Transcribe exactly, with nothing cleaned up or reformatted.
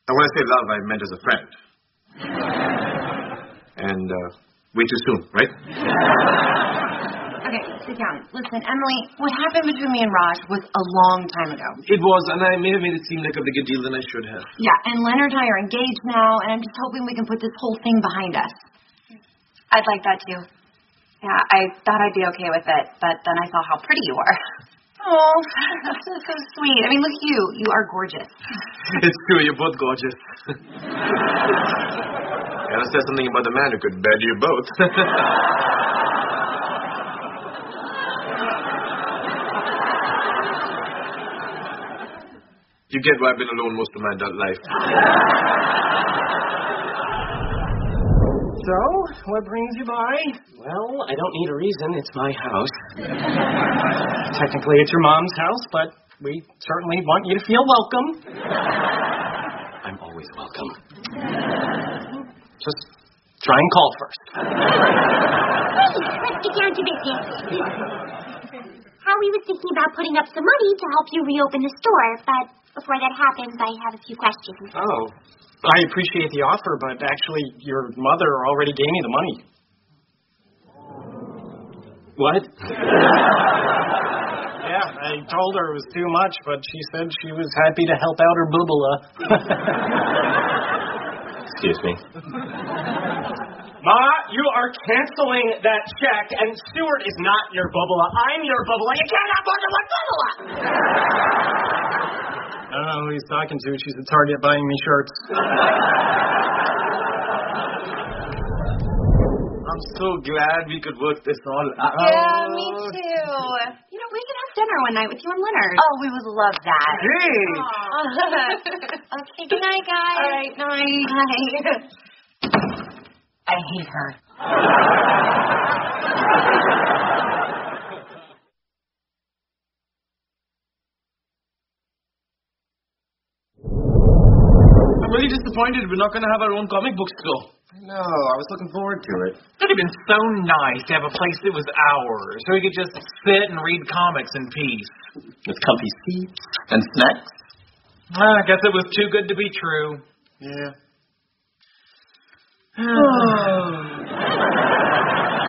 Now, when I say love, I meant as a friend. And, uh, way too soon, right? Okay, sit down. Listen, Emily, what happened between me and Raj was a long time ago. It was, and I may have made it seem like a bigger deal than I should have. Yeah, and Leonard and I are engaged now, and I'm just hoping we can put this whole thing behind us. I'd like that, too. Yeah, I thought I'd be okay with it, but then I saw how pretty you were. Oh, that's so, so sweet. I mean, look at you. You are gorgeous. It's true, you're both gorgeous. Gotta say something about the man who could bed you both. You get why I've been alone most of my adult life. So, what brings you by? Well, I don't need a reason. It's my house. Technically, it's your mom's house, but we certainly want you to feel welcome. I'm always welcome. Just try and call first. Let's get down to business. Howie was thinking about putting up some money to help you reopen the store, but before that happens, I have a few questions. Oh. I appreciate the offer, but actually, your mother already gave me the money. What? Yeah, I told her it was too much, but she said she was happy to help out her boobala. Excuse me. Ma, you are canceling that check, and Stuart is not your boobala. I'm your boobala. You can't have more than one boobala! I don't know who he's talking to. She's at Target buying me shirts. I'm so glad we could work this all out. Yeah, me too. You know, we could have dinner one night with you and Leonard. Oh, we would love that. Great! Okay, good night, guys. All right, night. Bye. I hate her. I'm really disappointed we're not going to have our own comic book store. No, I was looking forward to it. It would have been so nice to have a place that was ours, so we could just sit and read comics in peace. With comfy seats and snacks. Well, I guess it was too good to be true. Yeah.